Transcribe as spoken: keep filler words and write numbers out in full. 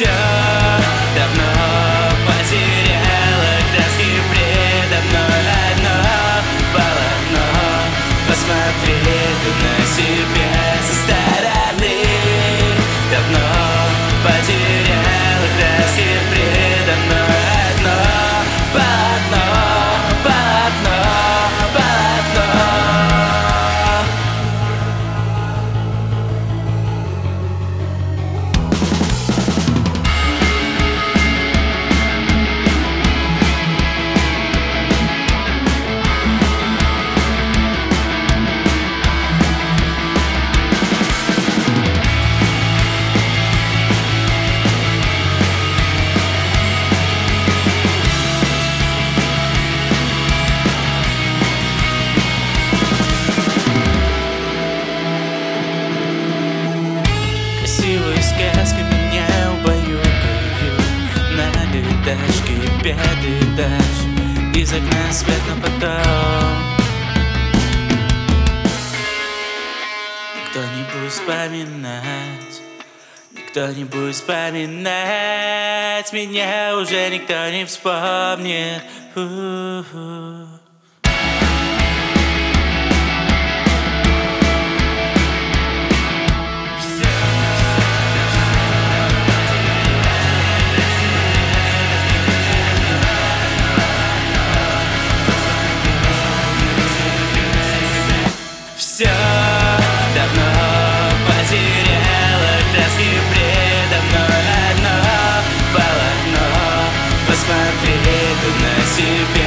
Все давно потеряла краски, предо мной одно полотно. Посмотри ты на себя со стороны. Давно потеряла краски, предо мной одно полотно, полотно, полотно. Красивые сказки меня убаюкают. Надо этажки, пятый этаж, из окна свет на потом. Никто не будет вспоминать, никто не будет вспоминать. Меня уже никто не вспомнит. У-у-у. Все давно потеряла краски, предо мной одно полотно. Посмотри ты на себя